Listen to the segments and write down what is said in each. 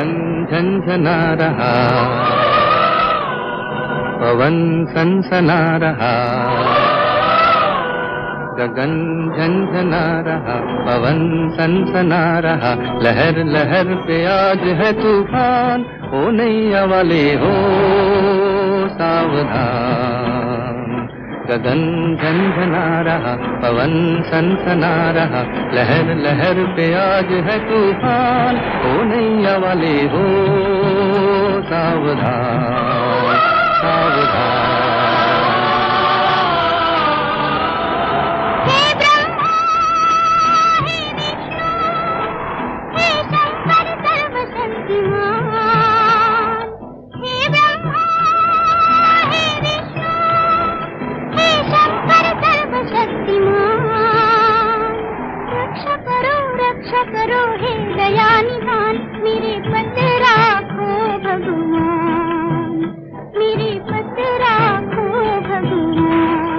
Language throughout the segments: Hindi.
गगन झंझना रहा, पवन सनसना रहा, गगन झंझना रहा, पवन सनसना रहा, लहर लहर पे आज है तूफान, ओ नैया वाले हो सावधान। गगन झंझना रहा, पवन सनसना रहा, लहर लहर पे आज है तूफान, ओ नैया वाले हो सावधान सावधान। रक्षा करो हे दयानिधान, मेरे पत राखो भगवान, मेरे पत राखो भगवान।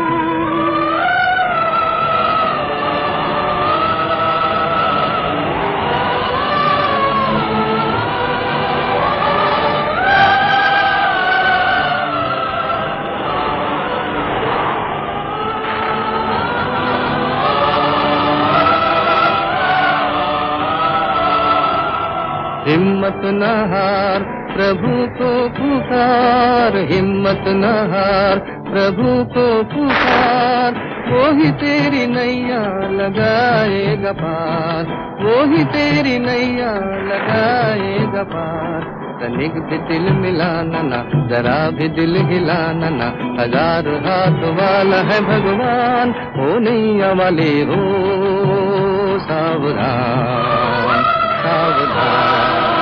हिम्मत न हार, प्रभु को पुकार, हिम्मत न हार, प्रभु को पुकार, वो ही तेरी नैया लगाएगा पार, वो ही तेरी नैया लगाएगा पार। तनिक भी दिल मिलाना ना, जरा भी दिल हिलाना ना, हजार हाथ वाला है भगवान, ओ नैया वाले हो सावधान सावधान।